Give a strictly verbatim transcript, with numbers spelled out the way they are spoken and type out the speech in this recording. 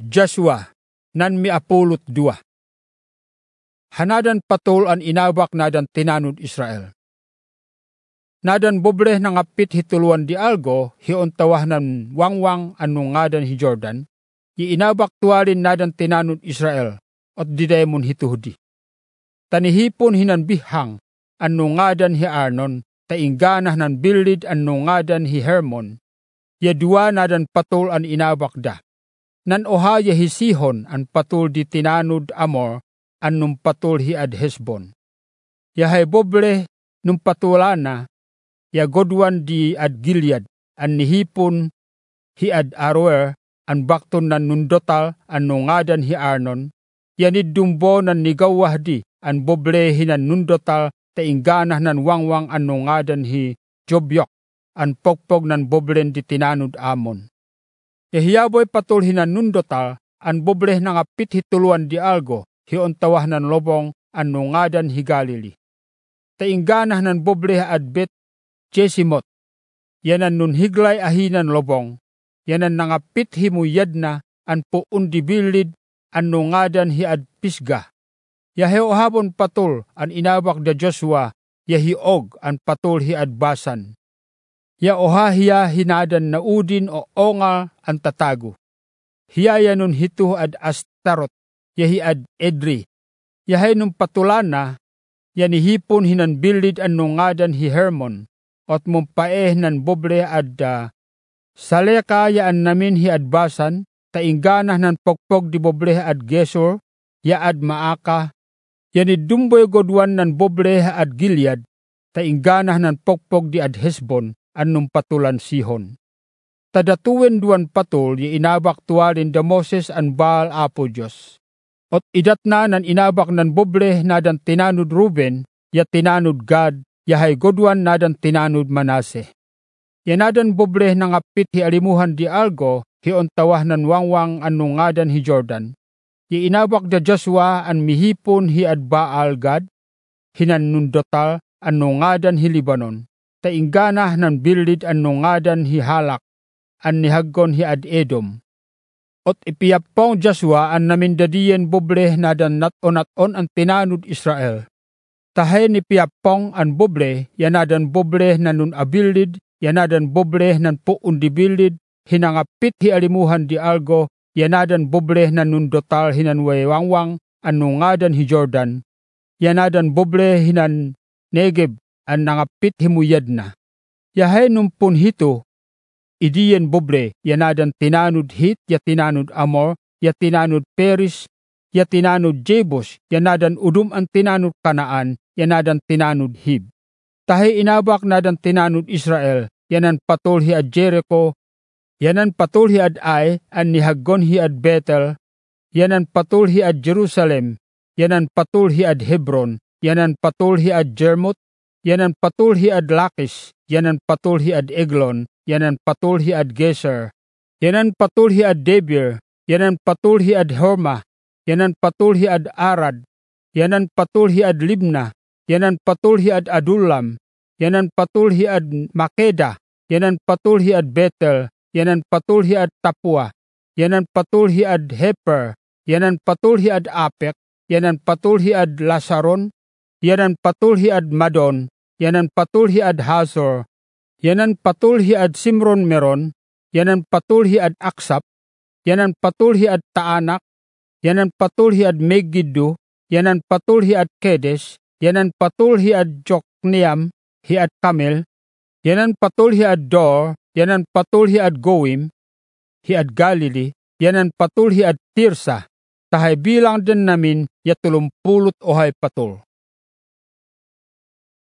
Joshua, nan miapulot dua. Hanadan patol an inabak nadan tinanud Israel. Nadan bobleh ng apit hituluan di algo, hiuntawah nan wangwang anu ngadan hi Jordan, iinabak tualin nadan tinanud Israel, at didaymun hituhudi. Tanihipon hinan bihang, anu ngadan hi Arnon, taingganah nan bilid anu ngadan hi Hermon, ya dua nadan patol an inabak da. Nan oha ya hi Sihon an patol di tinanud Amor, anum patol hi ad Hesbon. Ya hay bobleh num patulana, ya godwan di ad Gilead, an nihipon hi ad Aroer, an bakton nan nundotal anu ngadan hi Arnon, yanid dumbo nan nigawah di, an boble hinan nundotal, taingganah nan wangwang anu ngadan hi Jobyok, an pogpog nan boblen di tinanud Amon. Yahiyaboy patol hinan nundotal, an bobleh nang apit hituluan di algo, hiuntawah nan lobong anu ngadan hi Galili. Taingganah nan bobleh ad Bet Jesimot, yanan nun higlay ahinan lobong, yanan nangapit himuyad na an puun dibilid anu ngadan hi ad Pisga. Yaheo habon patol an inabak da Joshua, yahiog an patol hi ad Basan. Ya oha hiya hinadan na udin o ongal an tatago. Hiya yanun hitu ad Astarot, yahi ad Edri. Yahay nung patulana, yanihipon hinan bilid anu ngadan hi Hermon, at mumpaeh nan boble ad uh, Saleka yaan namin hi ad Basan, taingganah nan pogpog di boble ad Gesur, ya ad Maaka, yanid dumboy godwan nan boble ad Gilead, taingganah nan pogpog di ad Hesbon, anum patulan Sihon. Tadatuwen duan patol ya inabak tualin da Moses an Baal apo Diyos. Ot idat na nan inabak nan boble nadan tinanud Ruben, ya tinanud Gad, yahay godwan nadan tinanud Manase. Yanadan bobleh nang apit hi alimuhan di algo, hiuntawah nan wangwang anu ngadan hi Jordan. Iinabak da Joshua an mihipon hi ad Baal Gad, hinan nundotal anu ngadan hi Libanon, taingganah nan bilid anu ngadan hi Halak, an nihaggon hi ad Edom. Ot ipiyapong Joshua an namindadiyen bobleh nadan nat-on-at-on ang tinanud Israel. Tahay ni piyapong an boble, yanadan boble na nun abilid, yanadan boble nan puun di bilid, hinangapit hi alimuhan di algo, yanadan boble na nun dotal hinan wangwang, anu ngadan hi Jordan, yanadan boble hinan Negeb, an nangapit himuyad na. Yahay numpun hito, idiyen boble, yanadan tinanud Hit, ya tinanud Amor, ya tinanud Peris, ya tinanud Jebus, yanadan udum ang tinanud Kanaan, yanadan tinanud Hib. Tahi inabak nadan tinanud Israel, yanan patol hi ad Jericho, yanan patol hi ad Ai, an nihaggon hi ad Bethel, yanan patol hi ad Jerusalem, yanan patol hi ad Hebron, yanan patol hi ad Jermut, yanan patol hi ad Lakis, yanan patol hi ad Eglon, yanan patol hi ad Geser, yanan patol hi ad Debir, yanan patol hi ad Horma, yanan patol hi ad Arad, yanan patol hi ad Libna, yanan patol hi ad Adullam, yanan patol hi ad Makeda, yanan patol hi ad Bethel, yanan patol hi ad Tapua, yanan patol hi ad Heper, yanan patol hi ad Apek, yanan patol hi ad Lasaron, yanan patol hi ad Madon, yanan patol hi ad Hazor, yanan patol hi ad Simron Meron, yanan patol hi ad Aksap, yanan patol hi ad Taanak, yanan patol hi ad Megiddo, yanan patol hi ad Kedes, yanan patol hi ad Jokneam, hi ad Kamel, yanan patol hi ad Dor, yanan patol hi ad Goim, hi ad Galilee, yanan patol hi ad Tirsa, tahay bilang din namin ya tulumpulot ohay patol.